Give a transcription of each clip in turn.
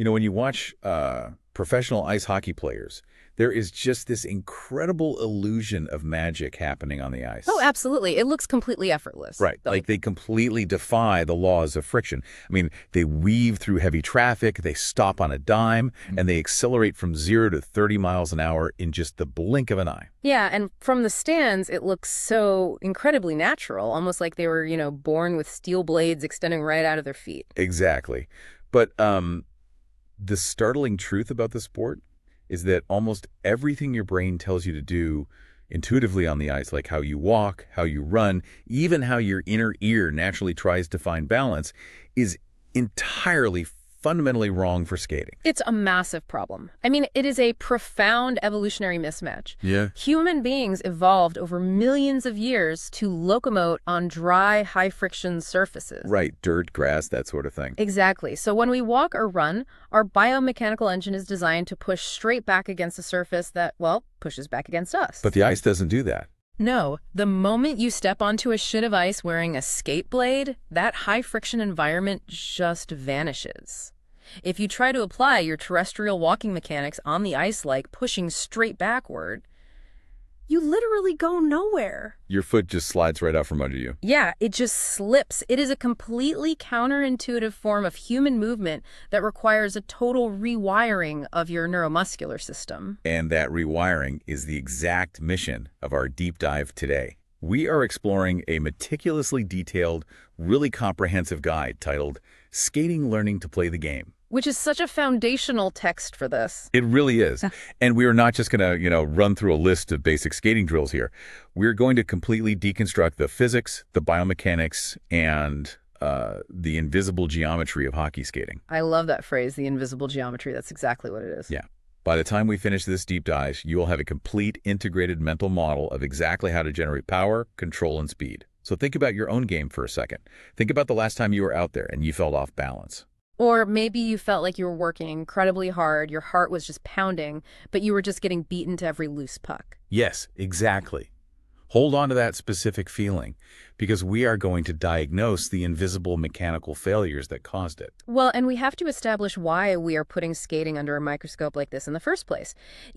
When you watch professional ice hockey players, there is just this incredible illusion of magic happening on the ice. Oh, absolutely. It looks completely effortless. Right. Like they completely defy the laws of friction. I mean, they weave through heavy traffic, they stop on a dime, and they accelerate from 0 to 30 miles an hour in just the blink of an eye. Yeah, and from the stands, it looks so incredibly natural, almost like they were, born with steel blades extending right out of their feet. Exactly. But the startling truth about the sport is that almost everything your brain tells you to do intuitively on the ice, like how you walk, how you run, even how your inner ear naturally tries to find balance, is entirely fundamentally wrong for skating. It's a massive problem. I mean, it is a profound evolutionary mismatch. Yeah. Human beings evolved over millions of years to locomote on dry, high-friction surfaces. Right, dirt, grass, that sort of thing. Exactly. So when we walk or run, our biomechanical engine is designed to push straight back against a surface that, well, pushes back against us. But the ice doesn't do that. No, the moment you step onto a sheet of ice wearing a skate blade, that high-friction environment just vanishes. If you try to apply your terrestrial walking mechanics on the ice like pushing straight backward, you literally go nowhere. Your foot just slides right out from under you. Yeah, it just slips. It is a completely counterintuitive form of human movement that requires a total rewiring of your neuromuscular system. And that rewiring is the exact mission of our deep dive today. We are exploring a meticulously detailed, really comprehensive guide titled Skating Learning to Play the Game. Which is such a foundational text for this. It really is. And we are not just going to, run through a list of basic skating drills here. We're going to completely deconstruct the physics, the biomechanics, and the invisible geometry of hockey skating. I love that phrase, the invisible geometry. That's exactly what it is. Yeah. By the time we finish this deep dive, you will have a complete integrated mental model of exactly how to generate power, control, and speed. So think about your own game for a second. Think about the last time you were out there and you felt off balance. Or maybe you felt like you were working incredibly hard, your heart was just pounding, but you were just getting beaten to every loose puck. Yes, exactly. Hold on to that specific feeling, because we are going to diagnose the invisible mechanical failures that caused it. Well, and we have to establish why we are putting skating under a microscope like this in the first place.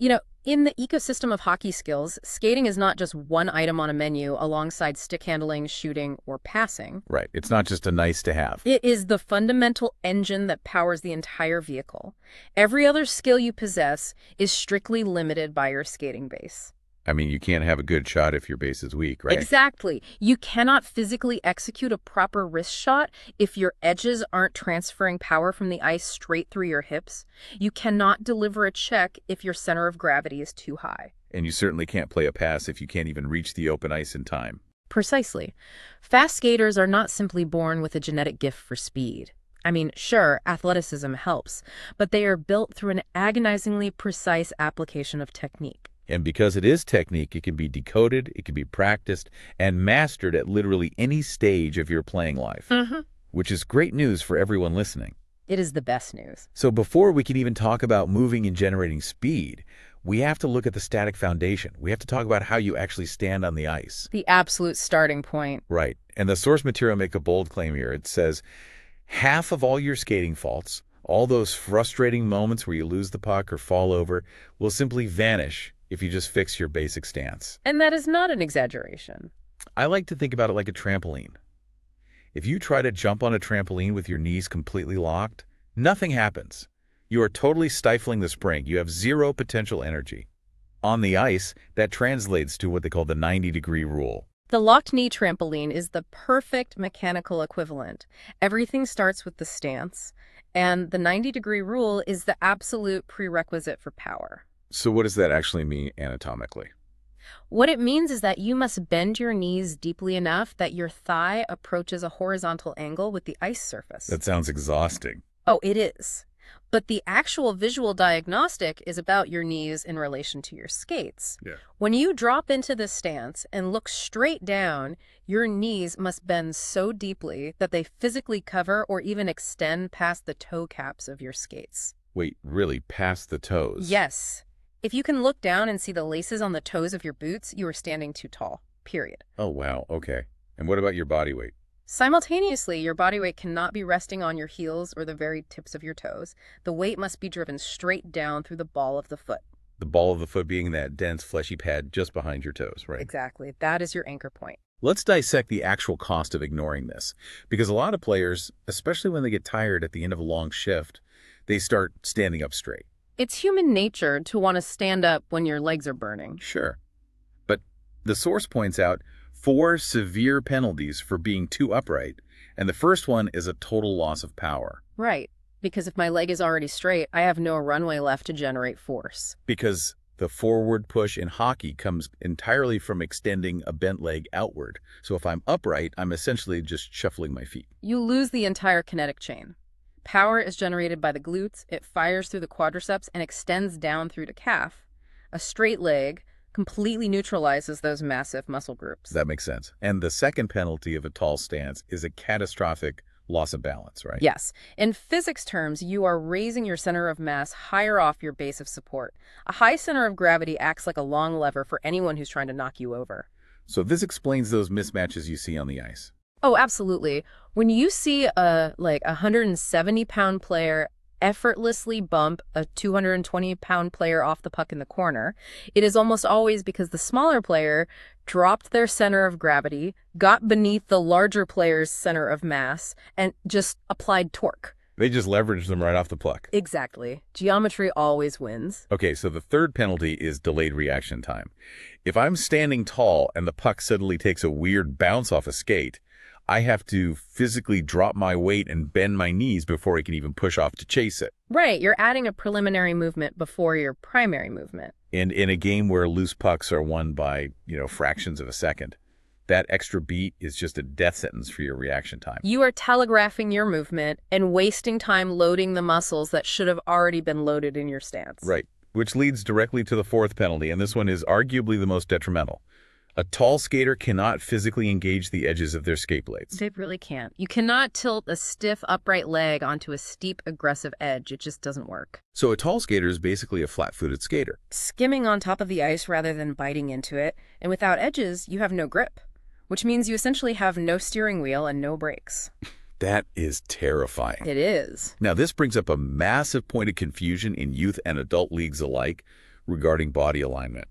In the ecosystem of hockey skills, skating is not just one item on a menu alongside stick handling, shooting, or passing. Right. It's not just a nice to have. It is the fundamental engine that powers the entire vehicle. Every other skill you possess is strictly limited by your skating base. I mean, you can't have a good shot if your base is weak, right? Exactly. You cannot physically execute a proper wrist shot if your edges aren't transferring power from the ice straight through your hips. You cannot deliver a check if your center of gravity is too high. And you certainly can't play a pass if you can't even reach the open ice in time. Precisely. Fast skaters are not simply born with a genetic gift for speed. I mean, sure, athleticism helps, but they are built through an agonizingly precise application of technique. And because it is technique, it can be decoded, it can be practiced, and mastered at literally any stage of your playing life, which is great news for everyone listening. It is the best news. So before we can even talk about moving and generating speed, we have to look at the static foundation. We have to talk about how you actually stand on the ice. The absolute starting point. Right. And the source material make a bold claim here. It says, half of all your skating faults, all those frustrating moments where you lose the puck or fall over, will simply vanish if you just fix your basic stance. And that is not an exaggeration. I like to think about it like a trampoline. If you try to jump on a trampoline with your knees completely locked, nothing happens. You are totally stifling the spring. You have zero potential energy. On the ice, that translates to what they call the 90-degree rule. The locked knee trampoline is the perfect mechanical equivalent. Everything starts with the stance, and the 90-degree rule is the absolute prerequisite for power. So what does that actually mean anatomically? What it means is that you must bend your knees deeply enough that your thigh approaches a horizontal angle with the ice surface. That sounds exhausting. Oh, it is. But the actual visual diagnostic is about your knees in relation to your skates. Yeah. When you drop into this stance and look straight down, your knees must bend so deeply that they physically cover or even extend past the toe caps of your skates. Wait, really, past the toes? Yes. If you can look down and see the laces on the toes of your boots, you are standing too tall, period. Oh, wow, okay. And what about your body weight? Simultaneously, your body weight cannot be resting on your heels or the very tips of your toes. The weight must be driven straight down through the ball of the foot. The ball of the foot being that dense, fleshy pad just behind your toes, right? Exactly. That is your anchor point. Let's dissect the actual cost of ignoring this, because a lot of players, especially when they get tired at the end of a long shift, they start standing up straight. It's human nature to want to stand up when your legs are burning. Sure. But the source points out 4 severe penalties for being too upright, and the first one is a total loss of power. Right. Because if my leg is already straight, I have no runway left to generate force. Because the forward push in hockey comes entirely from extending a bent leg outward. So if I'm upright, I'm essentially just shuffling my feet. You lose the entire kinetic chain. Power is generated by the glutes, it fires through the quadriceps and extends down through the calf. A straight leg completely neutralizes those massive muscle groups. That makes sense. And the second penalty of a tall stance is a catastrophic loss of balance, right? Yes. In physics terms, you are raising your center of mass higher off your base of support. A high center of gravity acts like a long lever for anyone who's trying to knock you over. So this explains those mismatches you see on the ice. Oh, absolutely. When you see a 170-pound player effortlessly bump a 220-pound player off the puck in the corner, it is almost always because the smaller player dropped their center of gravity, got beneath the larger player's center of mass, and just applied torque. They just leveraged them right off the puck. Exactly. Geometry always wins. Okay, so the third penalty is delayed reaction time. If I'm standing tall and the puck suddenly takes a weird bounce off a skate, I have to physically drop my weight and bend my knees before I can even push off to chase it. Right, you're adding a preliminary movement before your primary movement. And in a game where loose pucks are won by, fractions of a second, that extra beat is just a death sentence for your reaction time. You are telegraphing your movement and wasting time loading the muscles that should have already been loaded in your stance. Right, which leads directly to the fourth penalty, and this one is arguably the most detrimental. A tall skater cannot physically engage the edges of their skate blades. They really can't. You cannot tilt a stiff, upright leg onto a steep, aggressive edge. It just doesn't work. So a tall skater is basically a flat-footed skater. Skimming on top of the ice rather than biting into it, and without edges, you have no grip, which means you essentially have no steering wheel and no brakes. That is terrifying. It is. Now, this brings up a massive point of confusion in youth and adult leagues alike regarding body alignment.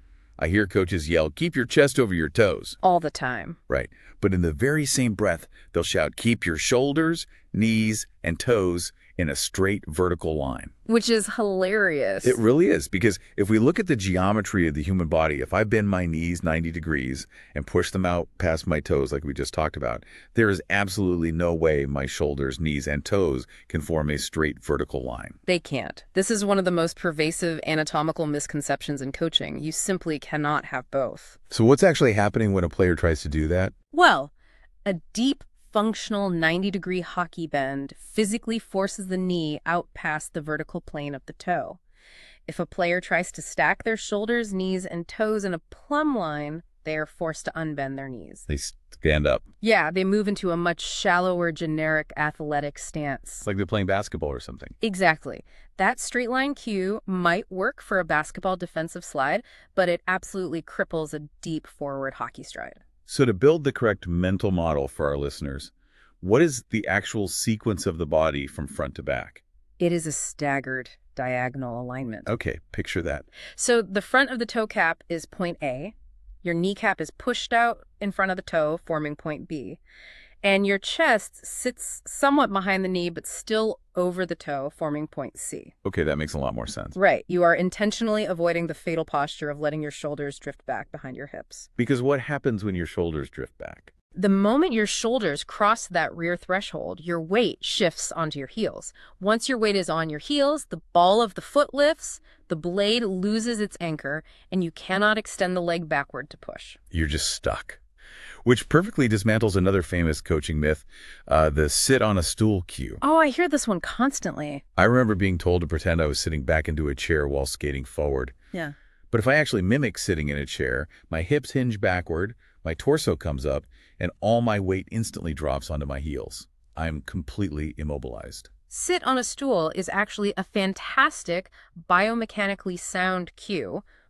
I hear coaches yell, "Keep your chest over your toes." All the time. Right. But in the very same breath, they'll shout, "Keep your shoulders, knees, and toes in a straight vertical line." Which is hilarious. It really is, because if we look at the geometry of the human body, if I bend my knees 90 degrees and push them out past my toes like we just talked about, there is absolutely no way my shoulders, knees, and toes can form a straight vertical line. They can't. This is one of the most pervasive anatomical misconceptions in coaching. You simply cannot have both. So what's actually happening when a player tries to do that? Well, a deep, functional 90-degree hockey bend physically forces the knee out past the vertical plane of the toe. If a player tries to stack their shoulders, knees, and toes in a plumb line, they are forced to unbend their knees. They stand up. Yeah, they move into a much shallower, generic athletic stance. It's like they're playing basketball or something. Exactly. That straight line cue might work for a basketball defensive slide, but it absolutely cripples a deep forward hockey stride. So to build the correct mental model for our listeners, what is the actual sequence of the body from front to back? It is a staggered diagonal alignment. Okay, picture that. So the front of the toe cap is point A. Your kneecap is pushed out in front of the toe, forming point B. And your chest sits somewhat behind the knee, but still over the toe, forming point C. Okay, that makes a lot more sense. Right. You are intentionally avoiding the fatal posture of letting your shoulders drift back behind your hips. Because what happens when your shoulders drift back? The moment your shoulders cross that rear threshold, your weight shifts onto your heels. Once your weight is on your heels, the ball of the foot lifts, the blade loses its anchor, and you cannot extend the leg backward to push. You're just stuck. Which perfectly dismantles another famous coaching myth, the sit on a stool cue. Oh, I hear this one constantly. I remember being told to pretend I was sitting back into a chair while skating forward. Yeah. But if I actually mimic sitting in a chair, my hips hinge backward, my torso comes up, and all my weight instantly drops onto my heels. I'm completely immobilized. Sit on a stool is actually a fantastic biomechanically sound cue,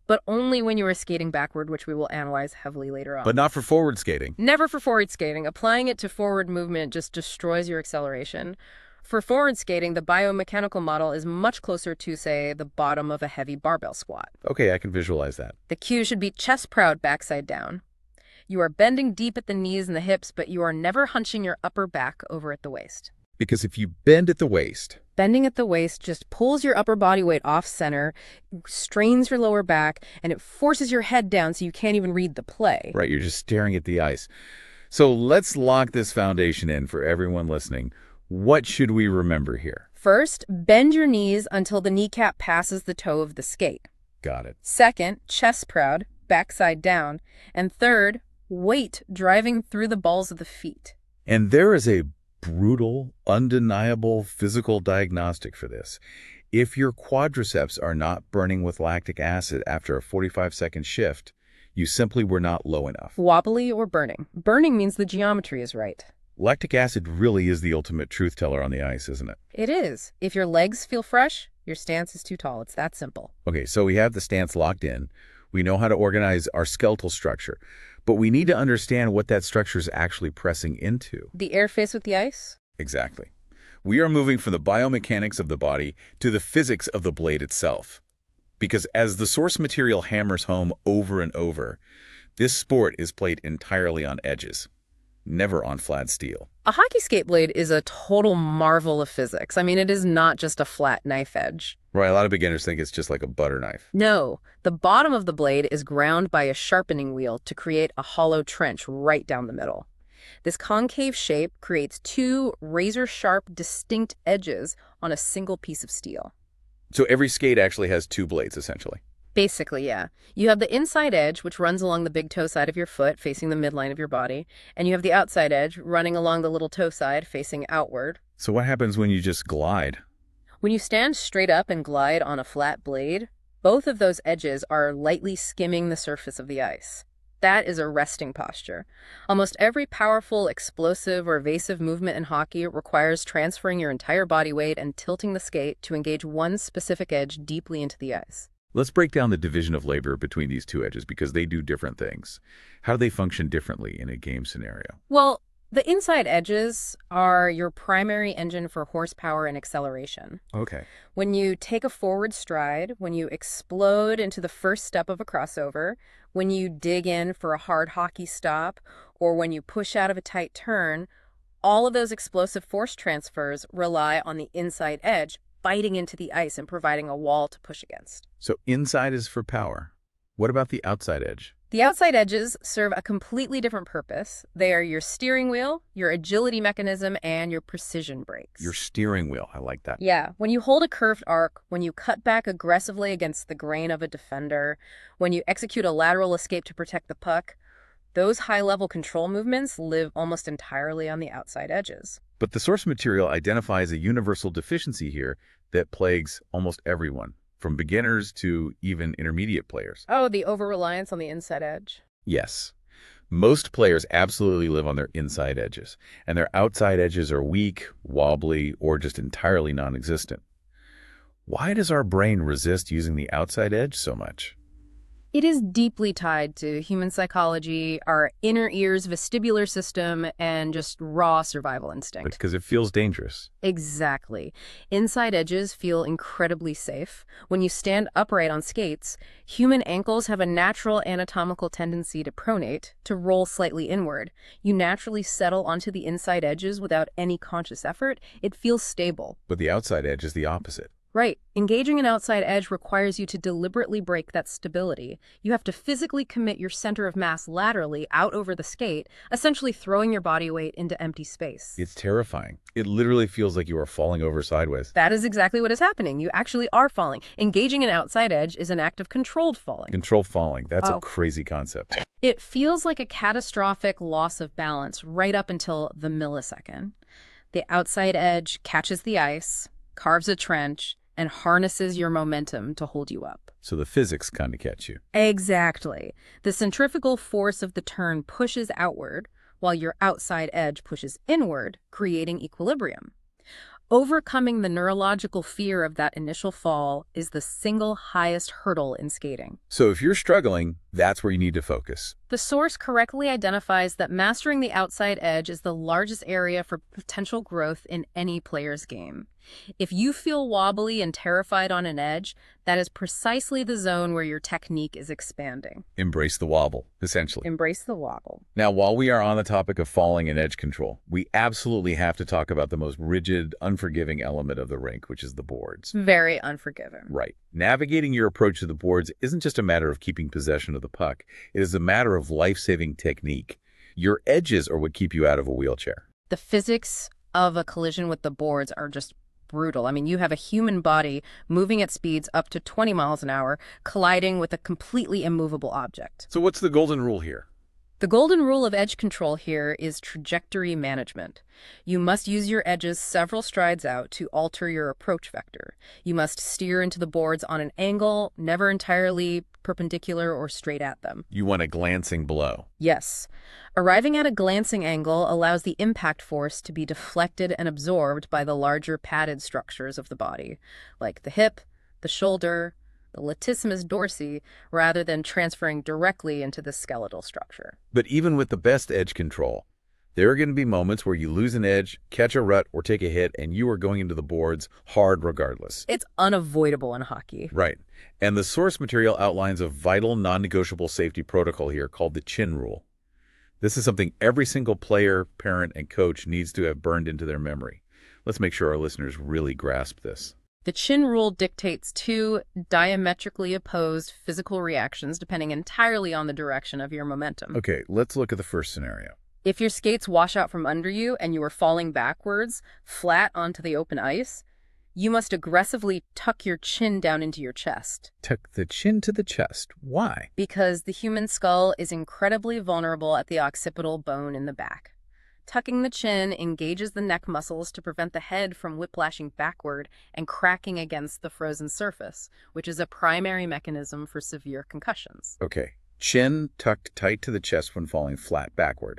but only when you are skating backward, which we will analyze heavily later on. But not for forward skating. Never for forward skating. Applying it to forward movement just destroys your acceleration. For forward skating, the biomechanical model is much closer to, say, the bottom of a heavy barbell squat. Okay, I can visualize that. The cue should be chest proud, backside down. You are bending deep at the knees and the hips, but you are never hunching your upper back over at the waist. Because if you bend at the waist... Bending at the waist just pulls your upper body weight off center, strains your lower back, and it forces your head down so you can't even read the play. Right, you're just staring at the ice. So let's lock this foundation in for everyone listening. What should we remember here? First, bend your knees until the kneecap passes the toe of the skate. Got it. Second, chest proud, backside down. And third, weight driving through the balls of the feet. And there is a brutal, undeniable physical diagnostic for this. If your quadriceps are not burning with lactic acid after a 45-second shift, you simply were not low enough. Wobbly or burning? Burning means the geometry is right. Lactic acid really is the ultimate truth teller on the ice, isn't it? It is. If your legs feel fresh, your stance is too tall. It's that simple. Okay, so we have the stance locked in. We know how to organize our skeletal structure. But we need to understand what that structure is actually pressing into. The air face with the ice? Exactly. We are moving from the biomechanics of the body to the physics of the blade itself. Because as the source material hammers home over and over, this sport is played entirely on edges, never on flat steel. A hockey skate blade is a total marvel of physics. I mean, it is not just a flat knife edge. Right, a lot of beginners think it's just like a butter knife. No, the bottom of the blade is ground by a sharpening wheel to create a hollow trench right down the middle. This concave shape creates two razor-sharp, distinct edges on a single piece of steel. So every skate actually has two blades, essentially. Basically, yeah. You have the inside edge, which runs along the big toe side of your foot, facing the midline of your body. And you have the outside edge, running along the little toe side, facing outward. So what happens when you just glide? When you stand straight up and glide on a flat blade, both of those edges are lightly skimming the surface of the ice. That is a resting posture. Almost every powerful, explosive, or evasive movement in hockey requires transferring your entire body weight and tilting the skate to engage one specific edge deeply into the ice. Let's break down the division of labor between these two edges because they do different things. How do they function differently in a game scenario? Well, the inside edges are your primary engine for horsepower and acceleration. Okay. When you take a forward stride, when you explode into the first step of a crossover, when you dig in for a hard hockey stop, or when you push out of a tight turn, all of those explosive force transfers rely on the inside edge biting into the ice and providing a wall to push against. So inside is for power. What about the outside edge? The outside edges serve a completely different purpose. They are your steering wheel, your agility mechanism, and your precision brakes. Your steering wheel. I like that. Yeah. When you hold a curved arc, when you cut back aggressively against the grain of a defender, when you execute a lateral escape to protect the puck, those high-level control movements live almost entirely on the outside edges. But the source material identifies a universal deficiency here that plagues almost everyone, from beginners to even intermediate players. Oh, the over-reliance on the inside edge? Yes. Most players absolutely live on their inside edges, and their outside edges are weak, wobbly, or just entirely non-existent. Why does our brain resist using the outside edge so much? It is deeply tied to human psychology, our inner ear's vestibular system, and just raw survival instinct. Because it feels dangerous. Exactly. Inside edges feel incredibly safe. When you stand upright on skates, human ankles have a natural anatomical tendency to pronate, to roll slightly inward. You naturally settle onto the inside edges without any conscious effort. It feels stable. But the outside edge is the opposite. Right. Engaging an outside edge requires you to deliberately break that stability. You have to physically commit your center of mass laterally out over the skate, essentially throwing your body weight into empty space. It's terrifying. It literally feels like you are falling over sideways. That is exactly what is happening. You actually are falling. Engaging an outside edge is an act of controlled falling. Controlled falling. That's a crazy concept. It feels like a catastrophic loss of balance right up until the millisecond. The outside edge catches the ice, carves a trench, and harnesses your momentum to hold you up. So the physics kind of catch you. Exactly. The centrifugal force of the turn pushes outward, while your outside edge pushes inward, creating equilibrium. Overcoming the neurological fear of that initial fall is the single highest hurdle in skating. So if you're struggling, that's where you need to focus. The source correctly identifies that mastering the outside edge is the largest area for potential growth in any player's game. If you feel wobbly and terrified on an edge, that is precisely the zone where your technique is expanding. Embrace the wobble, essentially. Embrace the wobble. Now, while we are on the topic of falling and edge control, we absolutely have to talk about the most rigid, unforgiving element of the rink, which is the boards. Very unforgiving. Right. Navigating your approach to the boards isn't just a matter of keeping possession of the puck. It is a matter of life-saving technique. Your edges are what keep you out of a wheelchair. The physics of a collision with the boards are just brutal. I mean, you have a human body moving at speeds up to 20 miles an hour, colliding with a completely immovable object. So what's the golden rule here? The golden rule of edge control here is trajectory management. You must use your edges several strides out to alter your approach vector. You must steer into the boards on an angle, never entirely perpendicular or straight at them. You want a glancing blow. Yes. Arriving at a glancing angle allows the impact force to be deflected and absorbed by the larger padded structures of the body, like the hip, the shoulder, the latissimus dorsi, rather than transferring directly into the skeletal structure. But even with the best edge control, there are going to be moments where you lose an edge, catch a rut, or take a hit, and you are going into the boards hard regardless. It's unavoidable in hockey. Right. And the source material outlines a vital, non-negotiable safety protocol here called the chin rule. This is something every single player, parent, and coach needs to have burned into their memory. Let's make sure our listeners really grasp this. The chin rule dictates two diametrically opposed physical reactions depending entirely on the direction of your momentum. Okay, let's look at the first scenario. If your skates wash out from under you and you are falling backwards, flat onto the open ice, you must aggressively tuck your chin down into your chest. Tuck the chin to the chest. Why? Because the human skull is incredibly vulnerable at the occipital bone in the back. Tucking the chin engages the neck muscles to prevent the head from whiplashing backward and cracking against the frozen surface, which is a primary mechanism for severe concussions. Okay, chin tucked tight to the chest when falling flat backward.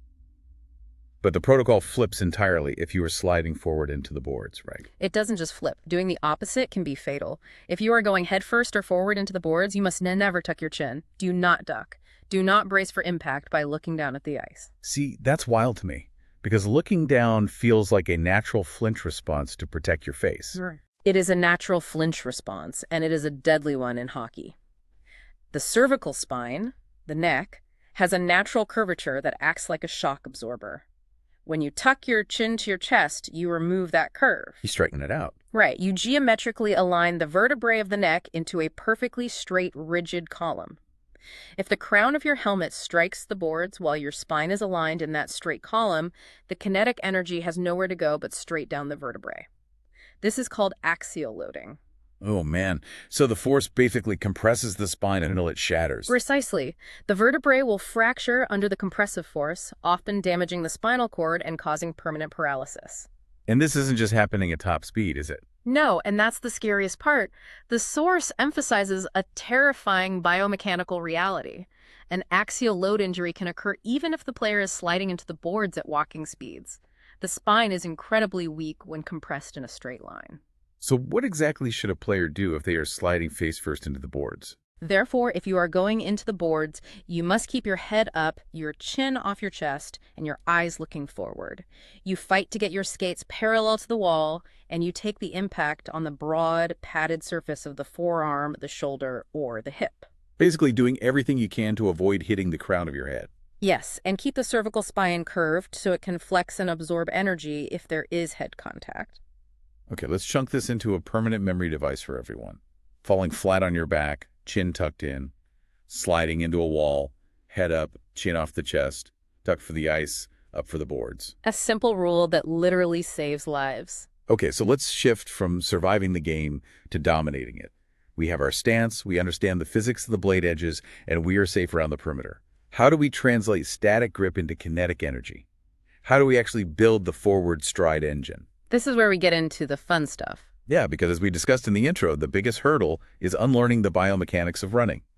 But the protocol flips entirely if you are sliding forward into the boards, right? It doesn't just flip. Doing the opposite can be fatal. If you are going headfirst or forward into the boards, you must never tuck your chin. Do not duck. Do not brace for impact by looking down at the ice. See, that's wild to me, because looking down feels like a natural flinch response to protect your face. It is a natural flinch response, and it is a deadly one in hockey. The cervical spine, the neck, has a natural curvature that acts like a shock absorber. When you tuck your chin to your chest, you remove that curve. You straighten it out. Right. You geometrically align the vertebrae of the neck into a perfectly straight, rigid column. If the crown of your helmet strikes the boards while your spine is aligned in that straight column, the kinetic energy has nowhere to go but straight down the vertebrae. This is called axial loading. Oh, man. So the force basically compresses the spine until it shatters. Precisely. The vertebrae will fracture under the compressive force, often damaging the spinal cord and causing permanent paralysis. And this isn't just happening at top speed, is it? No, and that's the scariest part. The source emphasizes a terrifying biomechanical reality. An axial load injury can occur even if the player is sliding into the boards at walking speeds. The spine is incredibly weak when compressed in a straight line. So what exactly should a player do if they are sliding face first into the boards? Therefore, if you are going into the boards, you must keep your head up, your chin off your chest, and your eyes looking forward. You fight to get your skates parallel to the wall, and you take the impact on the broad, padded surface of the forearm, the shoulder, or the hip. Basically doing everything you can to avoid hitting the crown of your head. Yes, and keep the cervical spine curved so it can flex and absorb energy if there is head contact. Okay, let's chunk this into a permanent memory device for everyone. Falling flat on your back, chin tucked in, sliding into a wall, head up, chin off the chest, tuck for the ice, up for the boards. A simple rule that literally saves lives. Okay, so let's shift from surviving the game to dominating it. We have our stance, we understand the physics of the blade edges, and we are safe around the perimeter. How do we translate static grip into kinetic energy? How do we actually build the forward stride engine? This is where we get into the fun stuff. Yeah, because as we discussed in the intro, the biggest hurdle is unlearning the biomechanics of running.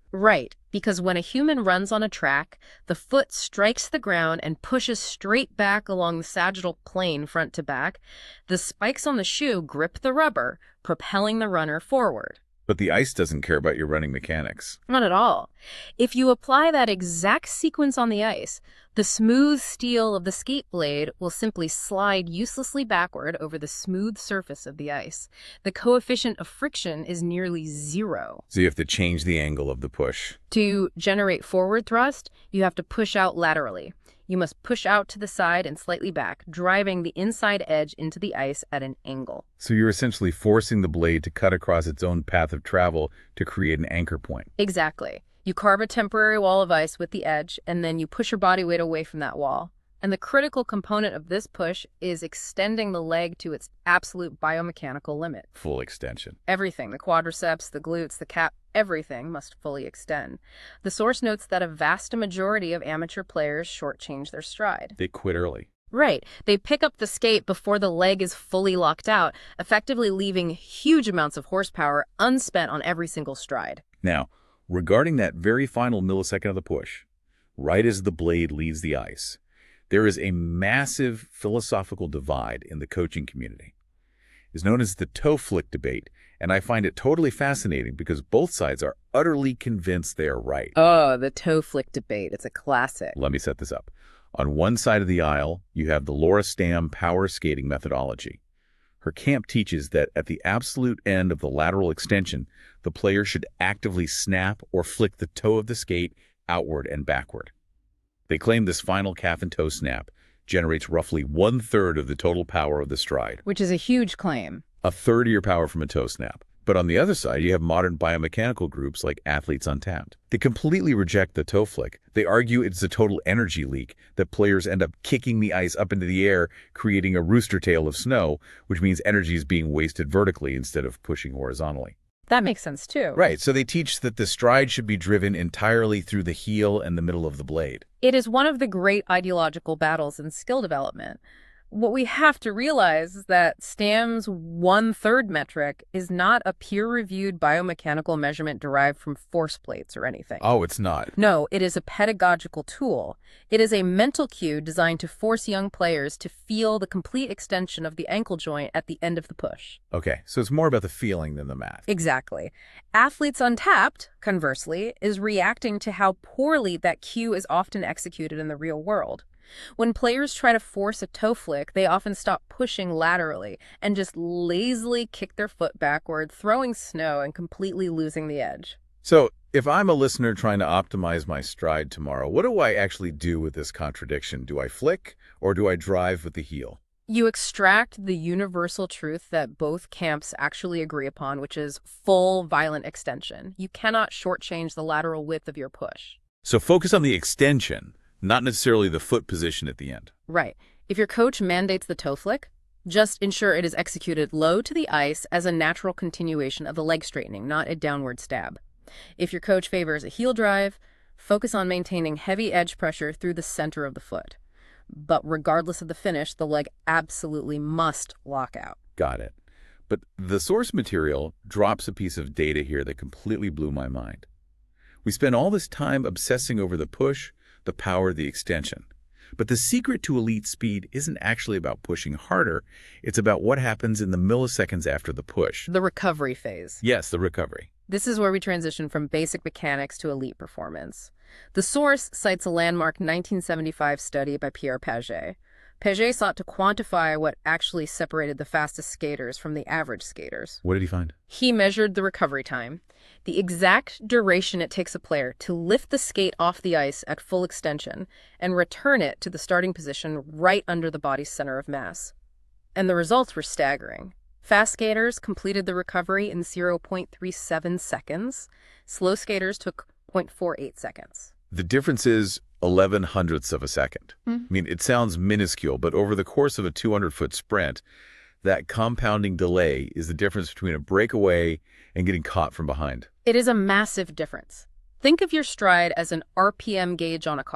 Right, because when a human runs on a track, the foot strikes the ground and pushes straight back along the sagittal plane front to back. The spikes on the shoe grip the rubber, propelling the runner forward. But the ice doesn't care about your running mechanics. Not at all. If you apply that exact sequence on the ice, the smooth steel of the skate blade will simply slide uselessly backward over the smooth surface of the ice. The coefficient of friction is nearly zero. So you have to change the angle of the push. To generate forward thrust, you have to push out laterally. You must push out to the side and slightly back, driving the inside edge into the ice at an angle. So you're essentially forcing the blade to cut across its own path of travel to create an anchor point. Exactly. You carve a temporary wall of ice with the edge, and then you push your body weight away from that wall. And the critical component of this push is extending the leg to its absolute biomechanical limit. Full extension. Everything, the quadriceps, the glutes, the calf, everything must fully extend. The source notes that a vast majority of amateur players shortchange their stride. They quit early. Right. They pick up the skate before the leg is fully locked out, effectively leaving huge amounts of horsepower unspent on every single stride. Now, regarding that very final millisecond of the push, right as the blade leaves the ice, there is a massive philosophical divide in the coaching community. It's known as the toe flick debate, and I find it totally fascinating because both sides are utterly convinced they are right. Oh, the toe flick debate. It's a classic. Let me set this up. On one side of the aisle, you have the Laura Stam power skating methodology. Her camp teaches that at the absolute end of the lateral extension, the player should actively snap or flick the toe of the skate outward and backward. They claim this final calf and toe snap generates roughly 1/3 of the total power of the stride. Which is a huge claim. A third of your power from a toe snap. But on the other side, you have modern biomechanical groups like Athletes Untapped. They completely reject the toe flick. They argue it's a total energy leak, that players end up kicking the ice up into the air, creating a rooster tail of snow, which means energy is being wasted vertically instead of pushing horizontally. That makes sense, too. Right, so they teach that the stride should be driven entirely through the heel and the middle of the blade. It is one of the great ideological battles in skill development. What we have to realize is that Stam's 1/3 metric is not a peer-reviewed biomechanical measurement derived from force plates or anything. Oh, it's not. No, it is a pedagogical tool. It is a mental cue designed to force young players to feel the complete extension of the ankle joint at the end of the push. Okay, so it's more about the feeling than the math. Exactly. Athletes Untapped, conversely, is reacting to how poorly that cue is often executed in the real world. When players try to force a toe flick, they often stop pushing laterally and just lazily kick their foot backward, throwing snow and completely losing the edge. So, if I'm a listener trying to optimize my stride tomorrow, what do I actually do with this contradiction? Do I flick or do I drive with the heel? You extract the universal truth that both camps actually agree upon, which is full violent extension. You cannot shortchange the lateral width of your push. So focus on the extension, not necessarily the foot position at the end. Right. If your coach mandates the toe flick, just ensure it is executed low to the ice as a natural continuation of the leg straightening, not a downward stab. If your coach favors a heel drive, focus on maintaining heavy edge pressure through the center of the foot. But regardless of the finish, the leg absolutely must lock out. Got it. But the source material drops a piece of data here that completely blew my mind. We spend all this time obsessing over the push, the power, the extension. But the secret to elite speed isn't actually about pushing harder. It's about what happens in the milliseconds after the push. The recovery phase. Yes, the recovery. This is where we transition from basic mechanics to elite performance. The source cites a landmark 1975 study by Pierre Paget. Paget sought to quantify what actually separated the fastest skaters from the average skaters. What did he find? He measured the recovery time, the exact duration it takes a player to lift the skate off the ice at full extension and return it to the starting position right under the body's center of mass. And the results were staggering. Fast skaters completed the recovery in 0.37 seconds. Slow skaters took 0.48 seconds. The difference is 11 hundredths of a second. I mean, it sounds minuscule, but over the course of a 200-foot sprint, that compounding delay is the difference between a breakaway and getting caught from behind. It is a massive difference. Think of your stride as an RPM gauge on a car.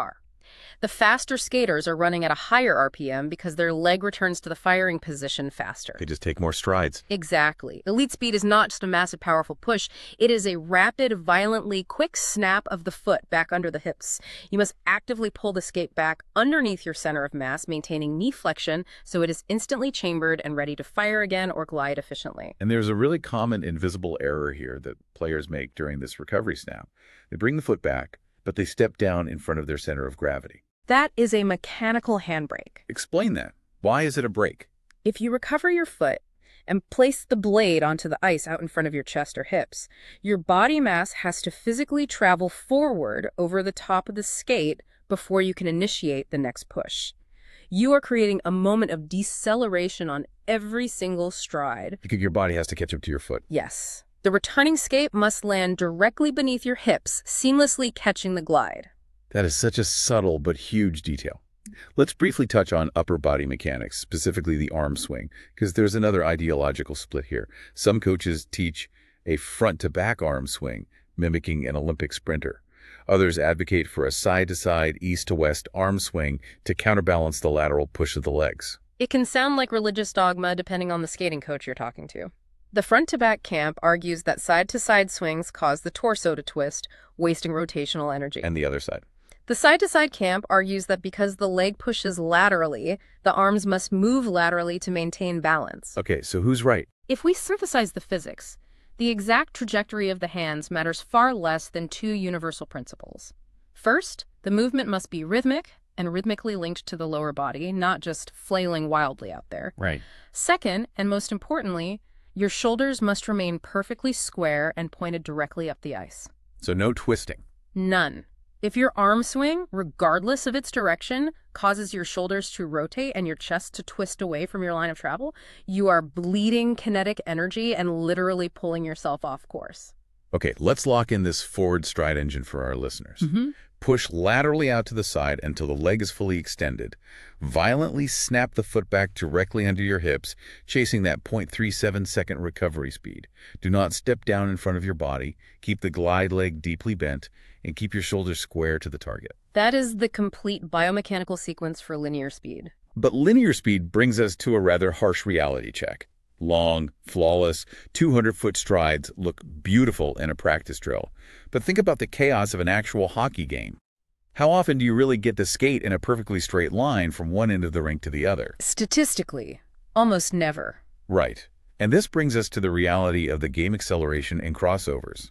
The faster skaters are running at a higher RPM because their leg returns to the firing position faster. They just take more strides. Exactly. Elite speed is not just a massive, powerful push. It is a rapid, violently quick snap of the foot back under the hips. You must actively pull the skate back underneath your center of mass, maintaining knee flexion so it is instantly chambered and ready to fire again or glide efficiently. And there's a really common invisible error here that players make during this recovery snap. They bring the foot back, but they step down in front of their center of gravity. That is a mechanical handbrake. Explain that. Why is it a brake? If you recover your foot and place the blade onto the ice out in front of your chest or hips, your body mass has to physically travel forward over the top of the skate before you can initiate the next push. You are creating a moment of deceleration on every single stride. Because your body has to catch up to your foot. Yes. The returning skate must land directly beneath your hips, seamlessly catching the glide. That is such a subtle but huge detail. Let's briefly touch on upper body mechanics, specifically the arm swing, because there's another ideological split here. Some coaches teach a front-to-back arm swing, mimicking an Olympic sprinter. Others advocate for a side-to-side, east-to-west arm swing to counterbalance the lateral push of the legs. It can sound like religious dogma depending on the skating coach you're talking to. The front-to-back camp argues that side-to-side swings cause the torso to twist, wasting rotational energy. And the other side. The side-to-side camp argues that because the leg pushes laterally, the arms must move laterally to maintain balance. Okay, so who's right? If we synthesize the physics, the exact trajectory of the hands matters far less than two universal principles. First, the movement must be rhythmic and rhythmically linked to the lower body, not just flailing wildly out there. Right. Second, and most importantly, your shoulders must remain perfectly square and pointed directly up the ice. So no twisting. None. If your arm swing, regardless of its direction, causes your shoulders to rotate and your chest to twist away from your line of travel, you are bleeding kinetic energy and literally pulling yourself off course. Okay, let's lock in this forward stride engine for our listeners. Push laterally out to the side until the leg is fully extended. Violently snap the foot back directly under your hips, chasing that 0.37-second recovery speed. Do not step down in front of your body. Keep the glide leg deeply bent, and keep your shoulders square to the target. That is the complete biomechanical sequence for linear speed. But linear speed brings us to a rather harsh reality check. Long, flawless, 200-foot strides look beautiful in a practice drill. But think about the chaos of an actual hockey game. How often do you really get to skate in a perfectly straight line from one end of the rink to the other? Statistically, almost never. Right. And this brings us to the reality of the game acceleration and crossovers.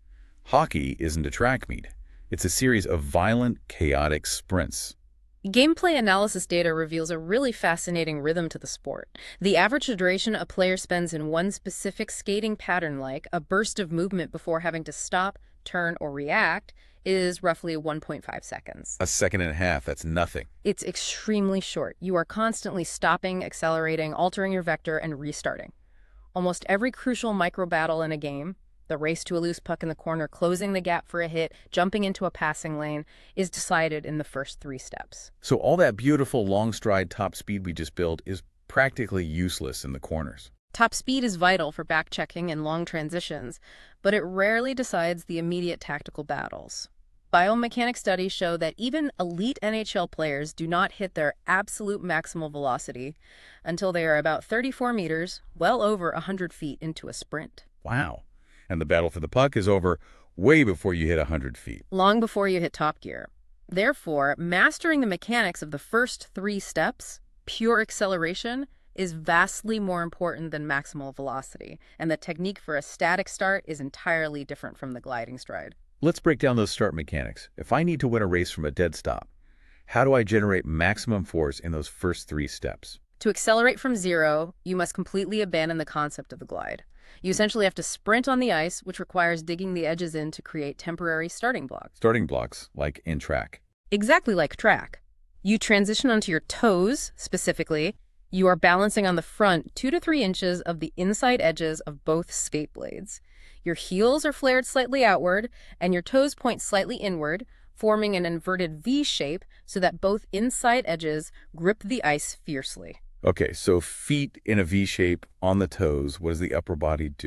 Hockey isn't a track meet. It's a series of violent, chaotic sprints. Gameplay analysis data reveals a really fascinating rhythm to the sport. The average duration a player spends in one specific skating pattern, like a burst of movement before having to stop, turn, or react, is roughly 1.5 seconds. A second and a half, that's nothing. It's extremely short. You are constantly stopping, accelerating, altering your vector, and restarting. Almost every crucial micro-battle in a game, the race to a loose puck in the corner, closing the gap for a hit, jumping into a passing lane, is decided in the first 3 steps. So all that beautiful long stride top speed we just built is practically useless in the corners. Top speed is vital for back-checking and long transitions, but it rarely decides the immediate tactical battles. Biomechanics studies show that even elite NHL players do not hit their absolute maximal velocity until they are about 34 meters, well over 100 feet into a sprint. Wow. And the battle for the puck is over way before you hit 100 feet. Long before you hit top gear. Therefore, mastering the mechanics of the first 3 steps, pure acceleration, is vastly more important than maximal velocity, and the technique for a static start is entirely different from the gliding stride. Let's break down those start mechanics. If I need to win a race from a dead stop, how do I generate maximum force in those first 3 steps? To accelerate from 0, you must completely abandon the concept of the glide. You essentially have to sprint on the ice, which requires digging the edges in to create temporary starting blocks. Starting blocks, like in track. Exactly like track. You transition onto your toes, specifically. You are balancing on the front 2 to 3 inches of the inside edges of both skate blades. Your heels are flared slightly outward, and your toes point slightly inward, forming an inverted V shape so that both inside edges grip the ice fiercely. Okay, so feet in a V shape on the toes. What does the upper body do?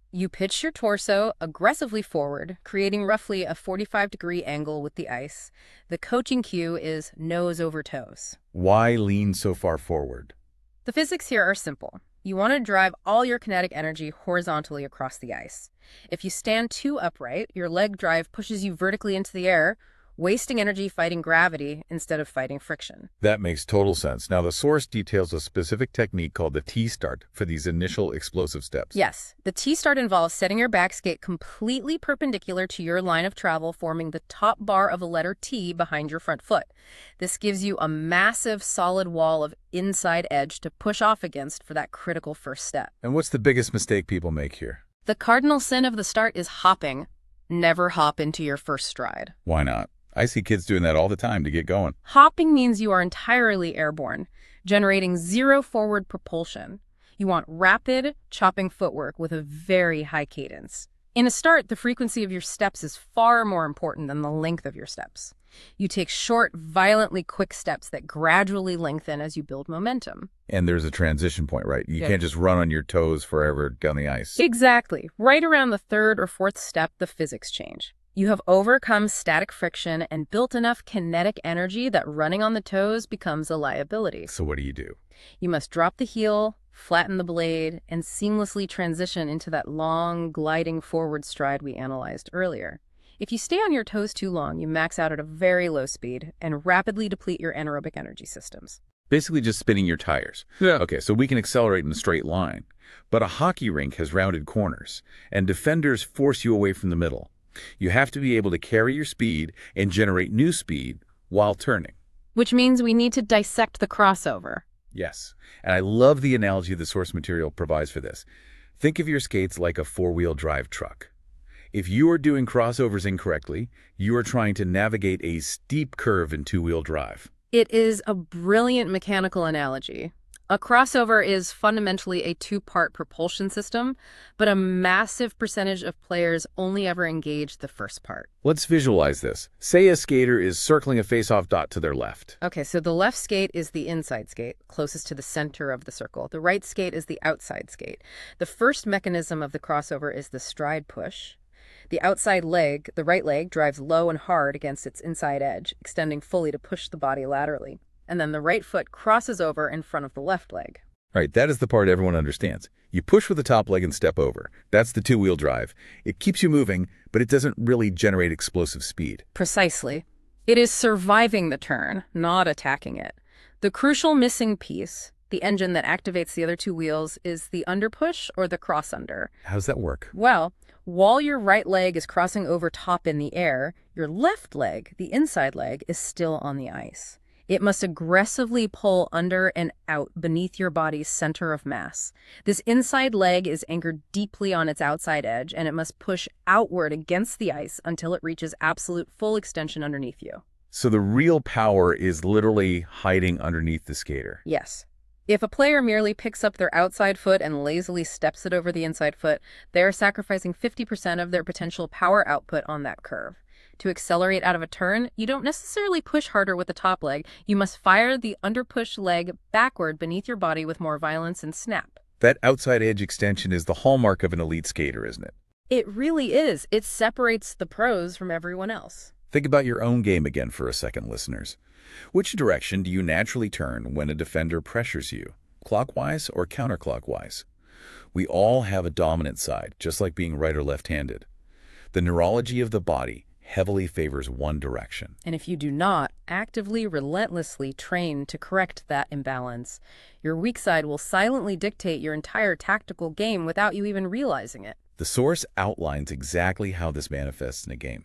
You pitch your torso aggressively forward, creating roughly a 45-degree angle with the ice. The coaching cue is nose over toes. Why lean so far forward? The physics here are simple. You want to drive all your kinetic energy horizontally across the ice. If you stand too upright, your leg drive pushes you vertically into the air, wasting energy fighting gravity instead of fighting friction. That makes total sense. Now, the source details a specific technique called the T-start for these initial explosive steps. Yes, the T-start involves setting your back skate completely perpendicular to your line of travel, forming the top bar of a letter T behind your front foot. This gives you a massive solid wall of inside edge to push off against for that critical first step. And what's the biggest mistake people make here? The cardinal sin of the start is hopping. Never hop into your first stride. Why not? I see kids doing that all the time to get going. Hopping means you are entirely airborne, generating zero forward propulsion. You want rapid, chopping footwork with a very high cadence. In a start, the frequency of your steps is far more important than the length of your steps. You take short, violently quick steps that gradually lengthen as you build momentum. And there's a transition point, right? You Yeah. can't just run on your toes forever down the ice. Exactly. Right around the third or fourth step, the physics change. You have overcome static friction and built enough kinetic energy that running on the toes becomes a liability. So what do? You must drop the heel, flatten the blade, and seamlessly transition into that long, gliding forward stride we analyzed earlier. If you stay on your toes too long, you max out at a very low speed and rapidly deplete your anaerobic energy systems. Basically just spinning your tires. Yeah. Okay, so we can accelerate in a straight line. But a hockey rink has rounded corners, and defenders force you away from the middle. You have to be able to carry your speed and generate new speed while turning. Which means we need to dissect the crossover. Yes, and I love the analogy the source material provides for this. Think of your skates like a four-wheel drive truck. If you are doing crossovers incorrectly, you are trying to navigate a steep curve in two-wheel drive. It is a brilliant mechanical analogy. A crossover is fundamentally a two-part propulsion system, but a massive percentage of players only ever engage the first part. Let's visualize this. Say a skater is circling a face-off dot to their left. Okay, so the left skate is the inside skate, closest to the center of the circle. The right skate is the outside skate. The first mechanism of the crossover is the stride push. The outside leg, the right leg, drives low and hard against its inside edge, extending fully to push the body laterally. And then the right foot crosses over in front of the left leg. Right, that is the part everyone understands. You push with the top leg and step over. That's the two-wheel drive. It keeps you moving, but it doesn't really generate explosive speed. Precisely. It is surviving the turn, not attacking it. The crucial missing piece, the engine that activates the other two wheels, is the underpush or the cross-under. How does that work? Well, while your right leg is crossing over top in the air, your left leg, the inside leg, is still on the ice. It must aggressively pull under and out beneath your body's center of mass. This inside leg is anchored deeply on its outside edge, and it must push outward against the ice until it reaches absolute full extension underneath you. So the real power is literally hiding underneath the skater. Yes. If a player merely picks up their outside foot and lazily steps it over the inside foot, they are sacrificing 50% of their potential power output on that curve. To accelerate out of a turn, you don't necessarily push harder with the top leg. You must fire the underpush leg backward beneath your body with more violence and snap. That outside edge extension is the hallmark of an elite skater, isn't it? It really is. It separates the pros from everyone else. Think about your own game again for a second, listeners. Which direction do you naturally turn when a defender pressures you? Clockwise or counterclockwise? We all have a dominant side, just like being right or left-handed. The neurology of the body heavily favors one direction. And if you do not actively, relentlessly train to correct that imbalance, your weak side will silently dictate your entire tactical game without you even realizing it. The source outlines exactly how this manifests in a game.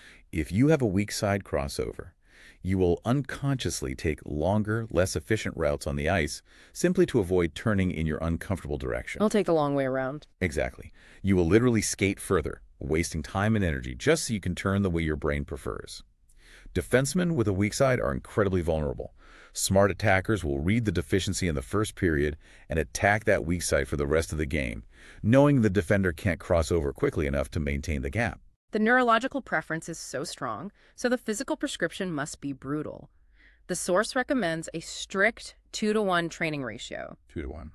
If you have a weak side crossover, you will unconsciously take longer, less efficient routes on the ice simply to avoid turning in your uncomfortable direction. I'll take the long way around. Exactly. You will literally skate further, wasting time and energy just so you can turn the way your brain prefers. Defensemen with a weak side are incredibly vulnerable. Smart attackers will read the deficiency in the first period and attack that weak side for the rest of the game, knowing the defender can't cross over quickly enough to maintain the gap. The neurological preference is so strong, so the physical prescription must be brutal. The source recommends a strict 2-to-1 training ratio. 2-to-1.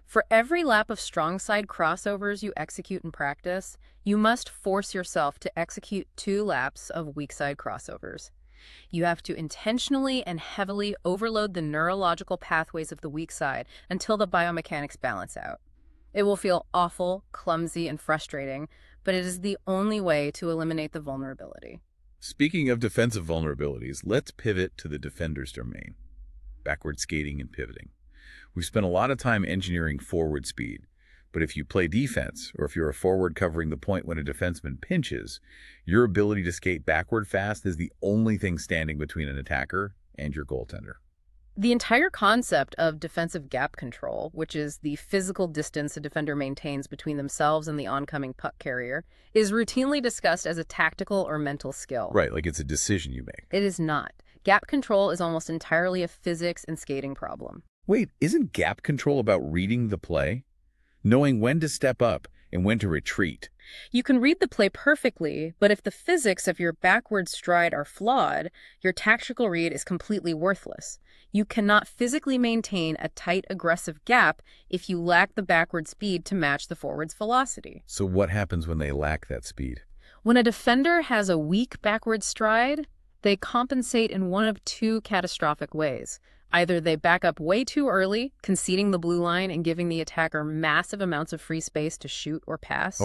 For every lap of strong side crossovers you execute in practice, you must force yourself to execute 2 laps of weak side crossovers. You have to intentionally and heavily overload the neurological pathways of the weak side until the biomechanics balance out. It will feel awful, clumsy, and frustrating, but it is the only way to eliminate the vulnerability. Speaking of defensive vulnerabilities, let's pivot to the defender's domain, backward skating and pivoting. We've spent a lot of time engineering forward speed, but if you play defense, or if you're a forward covering the point when a defenseman pinches, your ability to skate backward fast is the only thing standing between an attacker and your goaltender. The entire concept of defensive gap control, which is the physical distance a defender maintains between themselves and the oncoming puck carrier, is routinely discussed as a tactical or mental skill. Right, like it's a decision you make. It is not. Gap control is almost entirely a physics and skating problem. Wait, isn't gap control about reading the play? Knowing when to step up and when to retreat? You can read the play perfectly, but if the physics of your backward stride are flawed, your tactical read is completely worthless. You cannot physically maintain a tight, aggressive gap if you lack the backward speed to match the forward's velocity. So what happens when they lack that speed? When a defender has a weak backward stride, they compensate in one of 2 catastrophic ways. Either they back up way too early, conceding the blue line and giving the attacker massive amounts of free space to shoot or pass.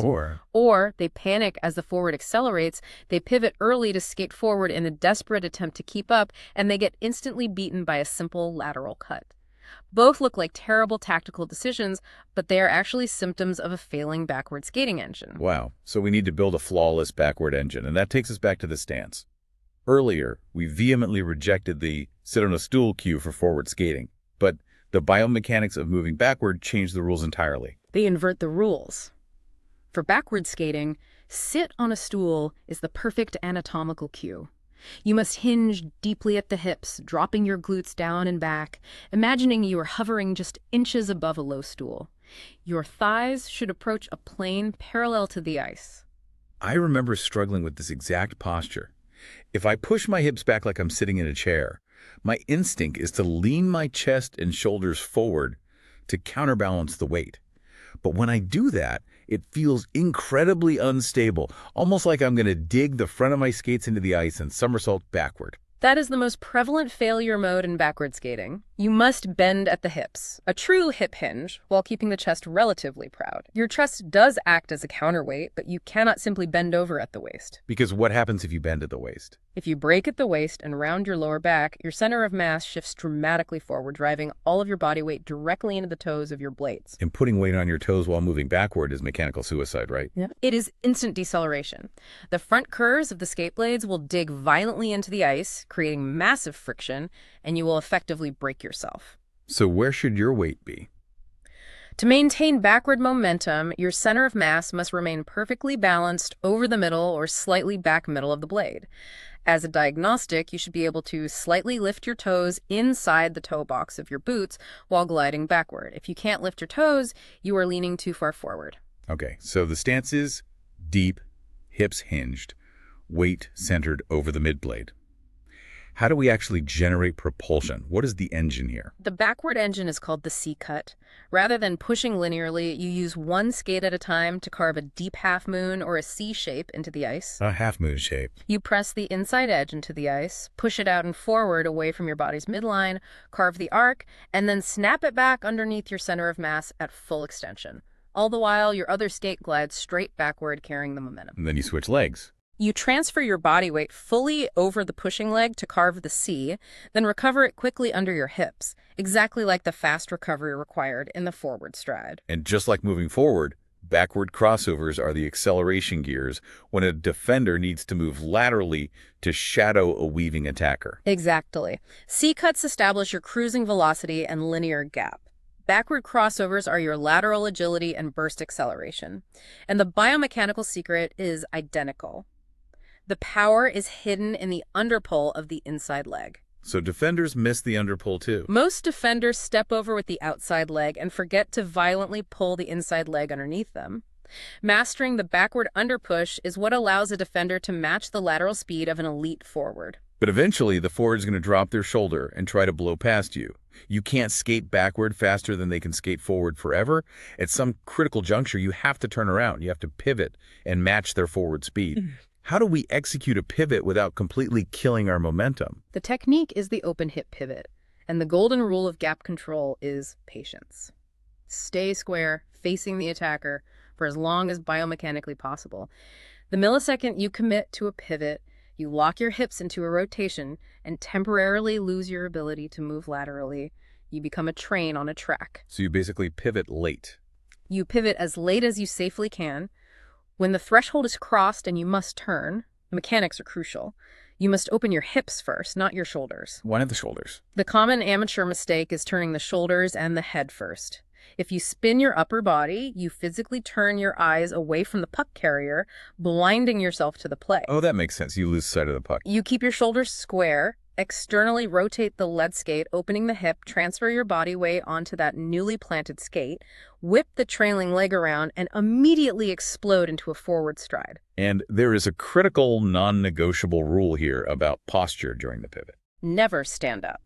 Or they panic as the forward accelerates, they pivot early to skate forward in a desperate attempt to keep up, and they get instantly beaten by a simple lateral cut. Both look like terrible tactical decisions, but they are actually symptoms of a failing backward skating engine. Wow, so we need to build a flawless backward engine, and that takes us back to the stance. Earlier, we vehemently rejected the sit-on-a-stool cue for forward skating, but the biomechanics of moving backward changed the rules entirely. They invert the rules. For backward skating, sit on a stool is the perfect anatomical cue. You must hinge deeply at the hips, dropping your glutes down and back, imagining you are hovering just inches above a low stool. Your thighs should approach a plane parallel to the ice. I remember struggling with this exact posture. If I push my hips back like I'm sitting in a chair, my instinct is to lean my chest and shoulders forward to counterbalance the weight. But when I do that, it feels incredibly unstable, almost like I'm going to dig the front of my skates into the ice and somersault backward. That is the most prevalent failure mode in backward skating. You must bend at the hips, a true hip hinge, while keeping the chest relatively proud. Your chest does act as a counterweight, but you cannot simply bend over at the waist. Because what happens if you bend at the waist? If you break at the waist and round your lower back, your center of mass shifts dramatically forward, driving all of your body weight directly into the toes of your blades. And putting weight on your toes while moving backward is mechanical suicide, right? Yeah. It is instant deceleration. The front curves of the skate blades will dig violently into the ice, creating massive friction, and you will effectively break yourself. So where should your weight be? To maintain backward momentum, your center of mass must remain perfectly balanced over the middle or slightly back middle of the blade. As a diagnostic, you should be able to slightly lift your toes inside the toe box of your boots while gliding backward. If you can't lift your toes, you are leaning too far forward. Okay, so the stance is deep, hips hinged, weight centered over the midblade. How do we actually generate propulsion? What is the engine here? The backward engine is called the C-cut. Rather than pushing linearly, you use one skate at a time to carve a deep half moon or a C shape into the ice. A half moon shape. You press the inside edge into the ice, push it out and forward away from your body's midline, carve the arc, and then snap it back underneath your center of mass at full extension. All the while, your other skate glides straight backward, carrying the momentum. And then you switch legs. You transfer your body weight fully over the pushing leg to carve the C, then recover it quickly under your hips, exactly like the fast recovery required in the forward stride. And just like moving forward, backward crossovers are the acceleration gears when a defender needs to move laterally to shadow a weaving attacker. Exactly. C-cuts establish your cruising velocity and linear gap. Backward crossovers are your lateral agility and burst acceleration. And the biomechanical secret is identical. The power is hidden in the underpull of the inside leg. So defenders miss the underpull too. Most defenders step over with the outside leg and forget to violently pull the inside leg underneath them. Mastering the backward underpush is what allows a defender to match the lateral speed of an elite forward. But eventually, the forward's going to drop their shoulder and try to blow past you. You can't skate backward faster than they can skate forward forever. At some critical juncture, you have to turn around. You have to pivot and match their forward speed. How do we execute a pivot without completely killing our momentum? The technique is the open hip pivot, and the golden rule of gap control is patience. Stay square, facing the attacker, for as long as biomechanically possible. The millisecond you commit to a pivot, you lock your hips into a rotation and temporarily lose your ability to move laterally. You become a train on a track. So you basically pivot late. You pivot as late as you safely can. When the threshold is crossed and you must turn, the mechanics are crucial. You must open your hips first, not your shoulders. Why not the shoulders? The common amateur mistake is turning the shoulders and the head first. If you spin your upper body, you physically turn your eyes away from the puck carrier, blinding yourself to the play. Oh, that makes sense. You lose sight of the puck. You keep your shoulders square, externally rotate the lead skate, opening the hip, transfer your body weight onto that newly planted skate, whip the trailing leg around, and immediately explode into a forward stride. And there is a critical, non-negotiable rule here about posture during the pivot. Never stand up.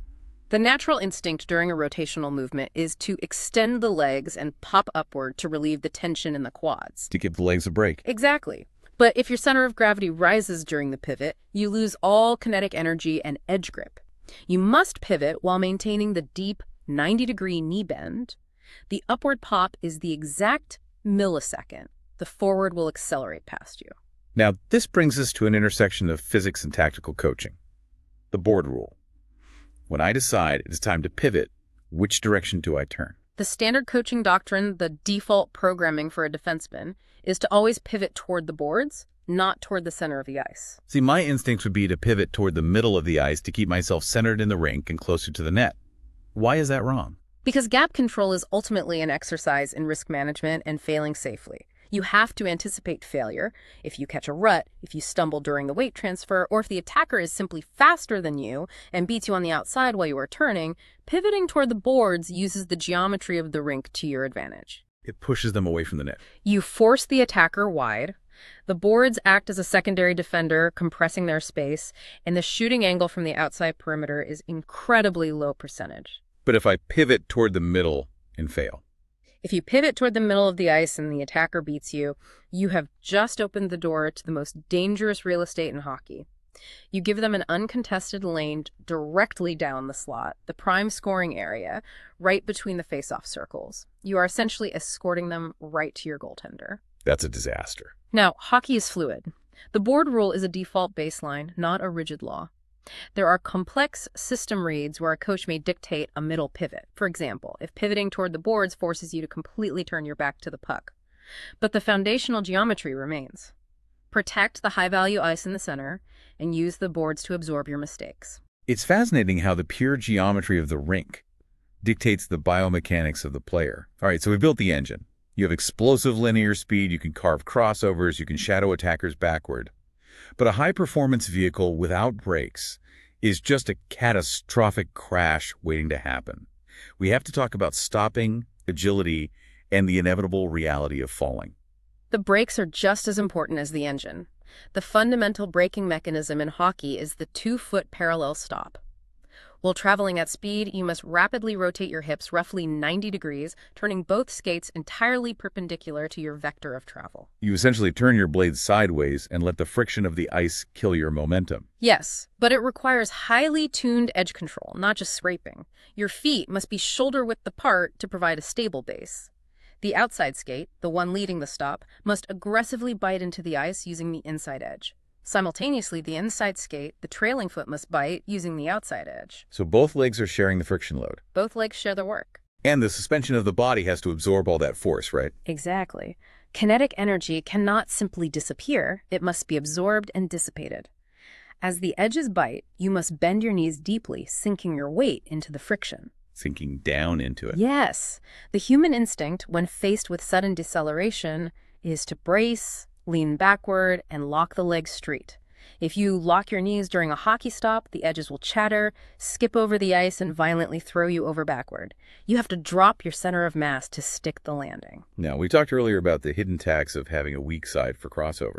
The natural instinct during a rotational movement is to extend the legs and pop upward to relieve the tension in the quads. To give the legs a break. Exactly. But if your center of gravity rises during the pivot, you lose all kinetic energy and edge grip. You must pivot while maintaining the deep 90-degree knee bend. The upward pop is the exact millisecond the forward will accelerate past you. Now, this brings us to an intersection of physics and tactical coaching. The board rule. When I decide it is time to pivot, which direction do I turn? The standard coaching doctrine, the default programming for a defenseman, is to always pivot toward the boards, not toward the center of the ice. See, my instinct would be to pivot toward the middle of the ice to keep myself centered in the rink and closer to the net. Why is that wrong? Because gap control is ultimately an exercise in risk management and failing safely. You have to anticipate failure. If you catch a rut, if you stumble during the weight transfer, or if the attacker is simply faster than you and beats you on the outside while you are turning, pivoting toward the boards uses the geometry of the rink to your advantage. It pushes them away from the net. You force the attacker wide. The boards act as a secondary defender, compressing their space, and the shooting angle from the outside perimeter is incredibly low percentage. But if I pivot toward the middle and fail? If you pivot toward the middle of the ice and the attacker beats you, you have just opened the door to the most dangerous real estate in hockey. You give them an uncontested lane directly down the slot, the prime scoring area, right between the face-off circles. You are essentially escorting them right to your goaltender. That's a disaster. Now, hockey is fluid. The board rule is a default baseline, not a rigid law. There are complex system reads where a coach may dictate a middle pivot. For example, if pivoting toward the boards forces you to completely turn your back to the puck. But the foundational geometry remains. Protect the high-value ice in the center and use the boards to absorb your mistakes. It's fascinating how the pure geometry of the rink dictates the biomechanics of the player. All right, so we built the engine. You have explosive linear speed, you can carve crossovers, you can shadow attackers backward. But a high-performance vehicle without brakes is just a catastrophic crash waiting to happen. We have to talk about stopping, agility, and the inevitable reality of falling. The brakes are just as important as the engine. The fundamental braking mechanism in hockey is the 2-foot parallel stop. While traveling at speed, you must rapidly rotate your hips roughly 90 degrees, turning both skates entirely perpendicular to your vector of travel. You essentially turn your blades sideways and let the friction of the ice kill your momentum. Yes, but it requires highly tuned edge control, not just scraping. Your feet must be shoulder-width apart to provide a stable base. The outside skate, the one leading the stop, must aggressively bite into the ice using the inside edge. Simultaneously, the inside skate, the trailing foot, must bite using the outside edge. So both legs are sharing the friction load. Both legs share the work. And the suspension of the body has to absorb all that force, right? Exactly. Kinetic energy cannot simply disappear. It must be absorbed and dissipated. As the edges bite, you must bend your knees deeply, sinking your weight into the friction. Sinking down into it. Yes. The human instinct, when faced with sudden deceleration, is to brace, lean backward, and lock the legs straight. If you lock your knees during a hockey stop, the edges will chatter, skip over the ice, and violently throw you over backward. You have to drop your center of mass to stick the landing. Now, we talked earlier about the hidden tax of having a weak side for crossovers.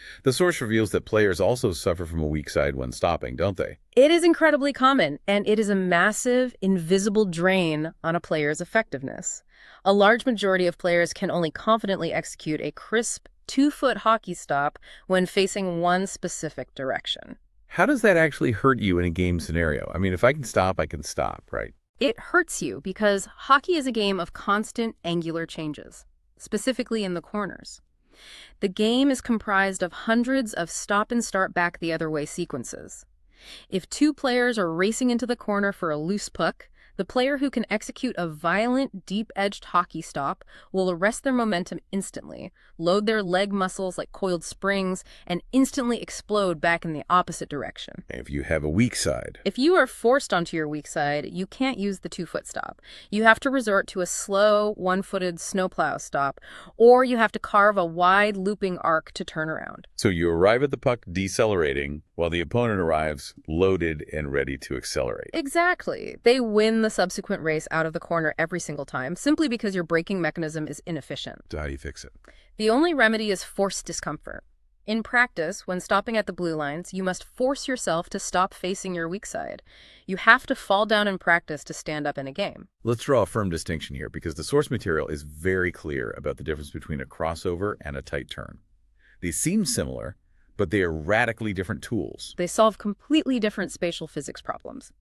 The source reveals that players also suffer from a weak side when stopping, don't they? It is incredibly common, and it is a massive, invisible drain on a player's effectiveness. A large majority of players can only confidently execute a crisp, 2-foot hockey stop when facing one specific direction. How does that actually hurt you in a game scenario? I mean, if I can stop, I can stop, right? It hurts you because hockey is a game of constant angular changes, specifically in the corners. The game is comprised of hundreds of stop and start back the other way sequences. If two players are racing into the corner for a loose puck, the player who can execute a violent, deep-edged hockey stop will arrest their momentum instantly, load their leg muscles like coiled springs, and instantly explode back in the opposite direction. If you have a weak side. If you are forced onto your weak side, you can't use the 2-foot stop. You have to resort to a slow, 1-footed snowplow stop, or you have to carve a wide, looping arc to turn around. So you arrive at the puck decelerating, while the opponent arrives loaded and ready to accelerate. Exactly. They win the subsequent race out of the corner every single time, simply because your braking mechanism is inefficient. So how do you fix it? The only remedy is forced discomfort. In practice, when stopping at the blue lines, you must force yourself to stop facing your weak side. You have to fall down in practice to stand up in a game. Let's draw a firm distinction here, because the source material is very clear about the difference between a crossover and a tight turn. They seem similar, but they are radically different tools. They solve completely different spatial physics problems.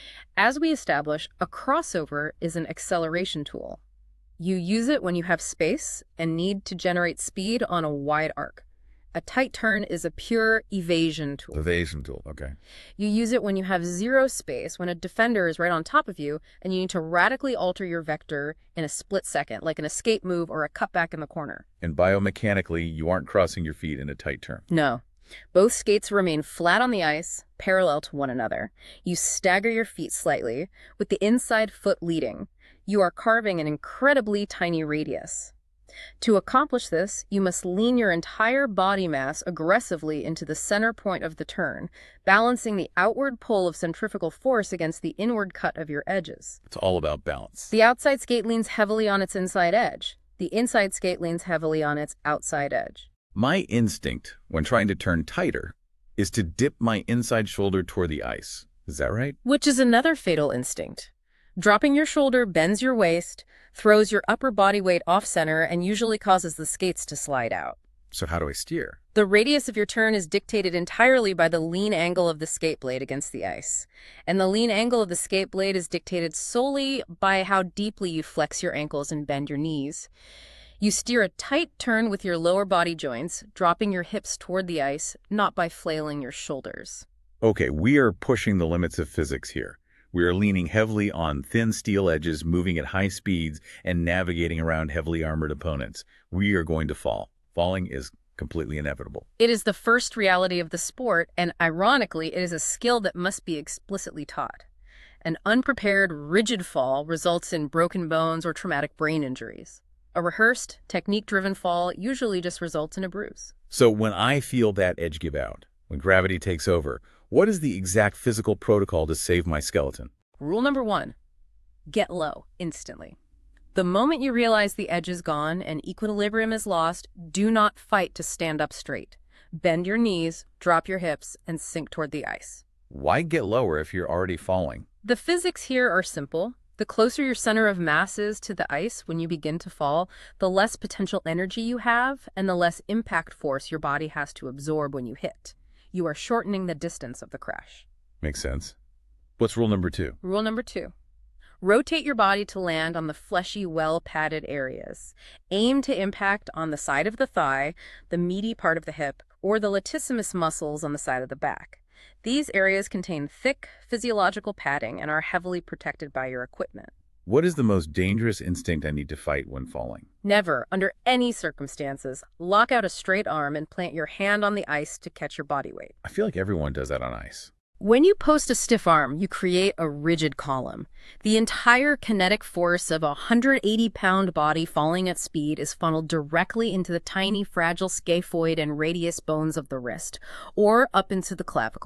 As we establish, a crossover is an acceleration tool. You use it when you have space and need to generate speed on a wide arc. A tight turn is a pure evasion tool. Evasion tool, okay. You use it when you have zero space, when a defender is right on top of you, and you need to radically alter your vector in a split second, like an escape move or a cutback in the corner. And biomechanically, you aren't crossing your feet in a tight turn. No. Both skates remain flat on the ice, parallel to one another. You stagger your feet slightly, with the inside foot leading. You are carving an incredibly tiny radius. To accomplish this, you must lean your entire body mass aggressively into the center point of the turn, balancing the outward pull of centrifugal force against the inward cut of your edges. It's all about balance. The outside skate leans heavily on its inside edge. The inside skate leans heavily on its outside edge. My instinct, when trying to turn tighter, is to dip my inside shoulder toward the ice. Is that right? Which is another fatal instinct. Dropping your shoulder bends your waist, throws your upper body weight off-center, and usually causes the skates to slide out. So how do I steer? The radius of your turn is dictated entirely by the lean angle of the skate blade against the ice. And the lean angle of the skate blade is dictated solely by how deeply you flex your ankles and bend your knees. You steer a tight turn with your lower body joints, dropping your hips toward the ice, not by flailing your shoulders. Okay, we are pushing the limits of physics here. We are leaning heavily on thin steel edges, moving at high speeds, and navigating around heavily armored opponents. We are going to fall. Falling is completely inevitable. It is the first reality of the sport, and ironically, it is a skill that must be explicitly taught. An unprepared, rigid fall results in broken bones or traumatic brain injuries. A rehearsed, technique-driven fall usually just results in a bruise. So when I feel that edge give out, when gravity takes over, what is the exact physical protocol to save my skeleton? Rule number 1, get low instantly. The moment you realize the edge is gone and equilibrium is lost, do not fight to stand up straight. Bend your knees, drop your hips, and sink toward the ice. Why get lower if you're already falling? The physics here are simple. The closer your center of mass is to the ice when you begin to fall, the less potential energy you have and the less impact force your body has to absorb when you hit. You are shortening the distance of the crash. Makes sense. What's rule number 2? Rule number 2. Rotate your body to land on the fleshy, well-padded areas. Aim to impact on the side of the thigh, the meaty part of the hip, or the latissimus muscles on the side of the back. These areas contain thick, physiological padding and are heavily protected by your equipment. What is the most dangerous instinct I need to fight when falling? Never, under any circumstances, lock out a straight arm and plant your hand on the ice to catch your body weight. I feel like everyone does that on ice. When you post a stiff arm, you create a rigid column. The entire kinetic force of a 180-pound body falling at speed is funneled directly into the tiny, fragile scaphoid and radius bones of the wrist, or up into the clavicle.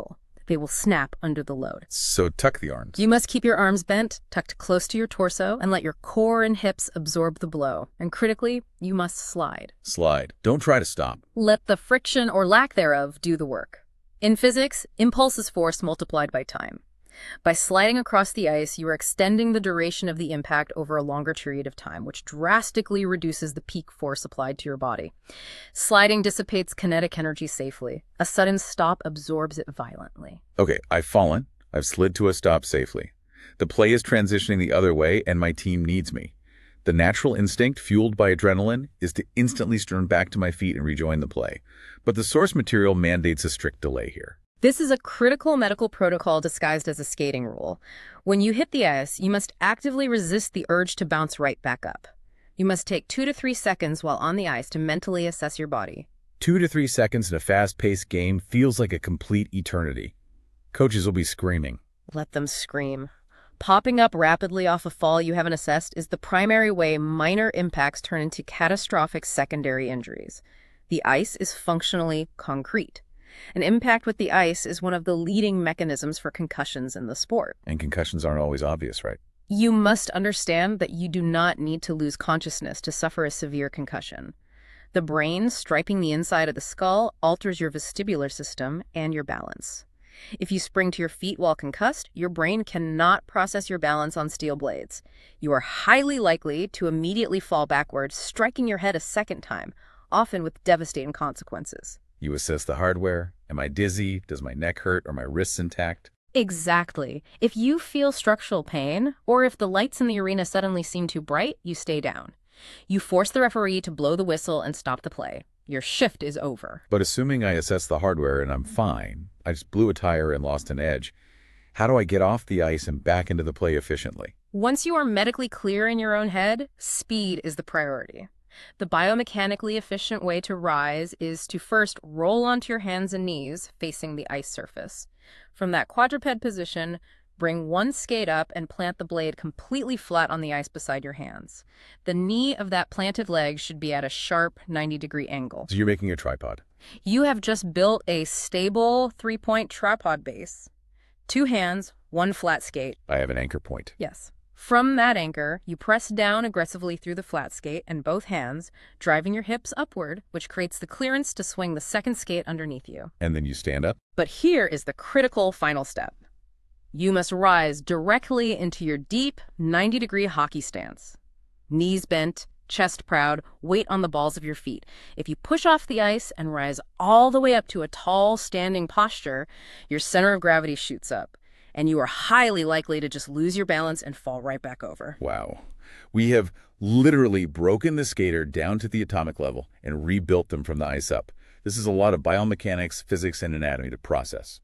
they will snap under the load. So tuck the arms. You must keep your arms bent, tucked close to your torso, and let your core and hips absorb the blow. And critically, you must slide. Slide. Don't try to stop. Let the friction or lack thereof do the work. In physics, impulse is force multiplied by time. By sliding across the ice, you are extending the duration of the impact over a longer period of time, which drastically reduces the peak force applied to your body. Sliding dissipates kinetic energy safely. A sudden stop absorbs it violently. Okay, I've fallen. I've slid to a stop safely. The play is transitioning the other way, and my team needs me. The natural instinct, fueled by adrenaline, is to instantly turn back to my feet and rejoin the play. But the source material mandates a strict delay here. This is a critical medical protocol disguised as a skating rule. When you hit the ice, you must actively resist the urge to bounce right back up. You must take 2 to 3 seconds while on the ice to mentally assess your body. 2 to 3 seconds in a fast-paced game feels like a complete eternity. Coaches will be screaming. Let them scream. Popping up rapidly off a fall you haven't assessed is the primary way minor impacts turn into catastrophic secondary injuries. The ice is functionally concrete. An impact with the ice is one of the leading mechanisms for concussions in the sport. And concussions aren't always obvious, right? You must understand that you do not need to lose consciousness to suffer a severe concussion. The brain, striping the inside of the skull, alters your vestibular system and your balance. If you spring to your feet while concussed, your brain cannot process your balance on steel blades. You are highly likely to immediately fall backwards, striking your head a second time, often with devastating consequences. You assess the hardware. Am I dizzy? Does my neck hurt? Are my wrists intact? Exactly. If you feel structural pain, or if the lights in the arena suddenly seem too bright, you stay down. You force the referee to blow the whistle and stop the play. Your shift is over. But assuming I assess the hardware and I'm fine, I just blew a tire and lost an edge, how do I get off the ice and back into the play efficiently? Once you are medically clear in your own head, speed is the priority. The biomechanically efficient way to rise is to first roll onto your hands and knees facing the ice surface. From that quadruped position, bring one skate up and plant the blade completely flat on the ice beside your hands. The knee of that planted leg should be at a sharp 90-degree angle. So you're making a tripod. You have just built a stable 3-point tripod base. 2 hands, 1 flat skate. I have an anchor point. Yes. From that anchor, you press down aggressively through the flat skate and both hands, driving your hips upward, which creates the clearance to swing the second skate underneath you. And then you stand up? But here is the critical final step. You must rise directly into your deep 90-degree hockey stance. Knees bent, chest proud, weight on the balls of your feet. If you push off the ice and rise all the way up to a tall, standing posture, your center of gravity shoots up, and you are highly likely to just lose your balance and fall right back over. Wow. We have literally broken the skater down to the atomic level and rebuilt them from the ice up. This is a lot of biomechanics, physics, and anatomy to process.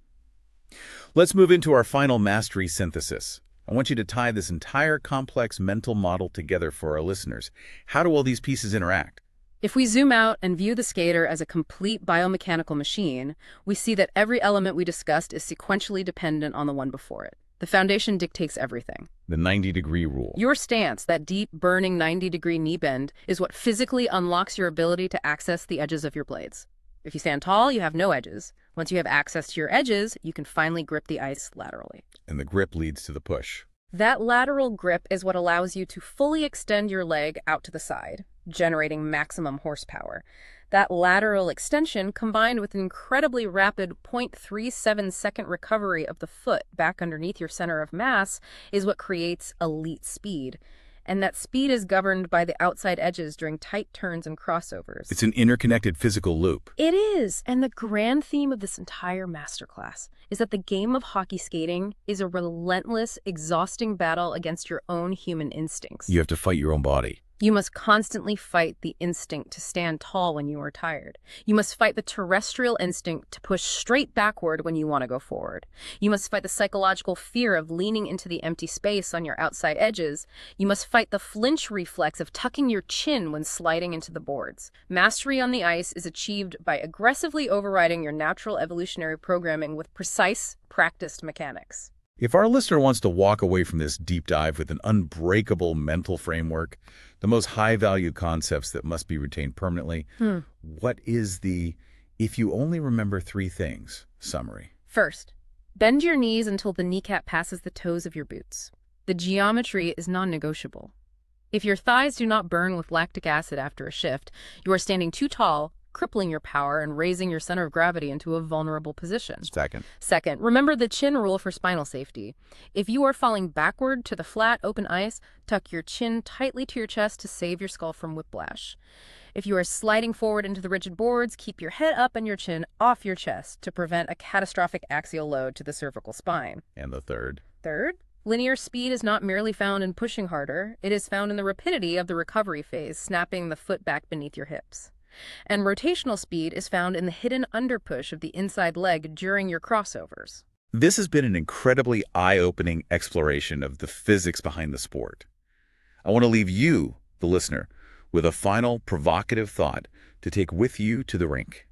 Let's move into our final mastery synthesis. I want you to tie this entire complex mental model together for our listeners. How do all these pieces interact? If we zoom out and view the skater as a complete biomechanical machine, we see that every element we discussed is sequentially dependent on the one before it. The foundation dictates everything. The 90-degree rule. Your stance, that deep, burning 90-degree knee bend, is what physically unlocks your ability to access the edges of your blades. If you stand tall, you have no edges. Once you have access to your edges, you can finally grip the ice laterally. And the grip leads to the push. That lateral grip is what allows you to fully extend your leg out to the side, generating maximum horsepower. That lateral extension, combined with an incredibly rapid 0.37-second recovery of the foot back underneath your center of mass, is what creates elite speed. And that speed is governed by the outside edges during tight turns and crossovers. It's an interconnected physical loop. It is. And the grand theme of this entire masterclass is that the game of hockey skating is a relentless, exhausting battle against your own human instincts. You have to fight your own body. You must constantly fight the instinct to stand tall when you are tired. You must fight the terrestrial instinct to push straight backward when you want to go forward. You must fight the psychological fear of leaning into the empty space on your outside edges. You must fight the flinch reflex of tucking your chin when sliding into the boards. Mastery on the ice is achieved by aggressively overriding your natural evolutionary programming with precise, practiced mechanics. If our listener wants to walk away from this deep dive with an unbreakable mental framework, the most high-value concepts that must be retained permanently, what is the, if you only remember 3 things, summary? First, Bend your knees until the kneecap passes the toes of your boots. The geometry is non-negotiable. If your thighs do not burn with lactic acid after a shift, you are standing too tall, crippling your power and raising your center of gravity into a vulnerable position. Second, remember the chin rule for spinal safety. If you are falling backward to the flat, open ice, tuck your chin tightly to your chest to save your skull from whiplash. If you are sliding forward into the rigid boards, keep your head up and your chin off your chest to prevent a catastrophic axial load to the cervical spine. And the third? Third, linear speed is not merely found in pushing harder, it is found in the rapidity of the recovery phase, snapping the foot back beneath your hips. And rotational speed is found in the hidden underpush of the inside leg during your crossovers. This has been an incredibly eye-opening exploration of the physics behind the sport. I want to leave you, the listener, with a final provocative thought to take with you to the rink.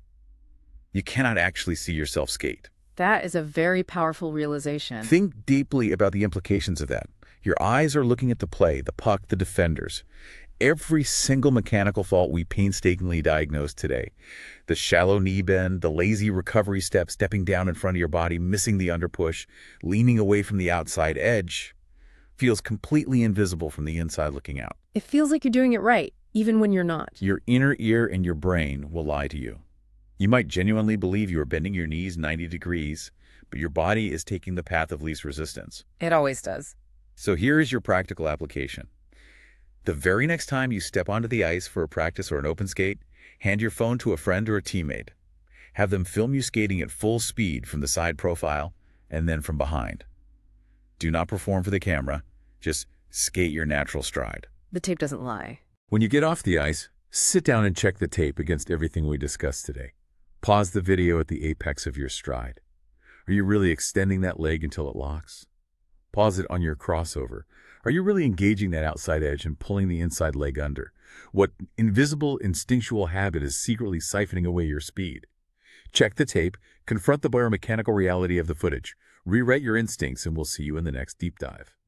You cannot actually see yourself skate. That is a very powerful realization. Think deeply about the implications of that. Your eyes are looking at the play, the puck, the defenders. Every single mechanical fault we painstakingly diagnose today, the shallow knee bend, the lazy recovery step, stepping down in front of your body, missing the underpush, leaning away from the outside edge, feels completely invisible from the inside looking out. It feels like you're doing it right, even when you're not. Your inner ear and your brain will lie to you. You might genuinely believe you are bending your knees 90 degrees, but your body is taking the path of least resistance. It always does. So here is your practical application. The very next time you step onto the ice for a practice or an open skate, hand your phone to a friend or a teammate. Have them film you skating at full speed from the side profile and then from behind. Do not perform for the camera, just skate your natural stride. The tape doesn't lie. When you get off the ice, sit down and check the tape against everything we discussed today. Pause the video at the apex of your stride. Are you really extending that leg until it locks? Pause it on your crossover. Are you really engaging that outside edge and pulling the inside leg under? What invisible, instinctual habit is secretly siphoning away your speed? Check the tape, confront the biomechanical reality of the footage, rewrite your instincts, and we'll see you in the next deep dive.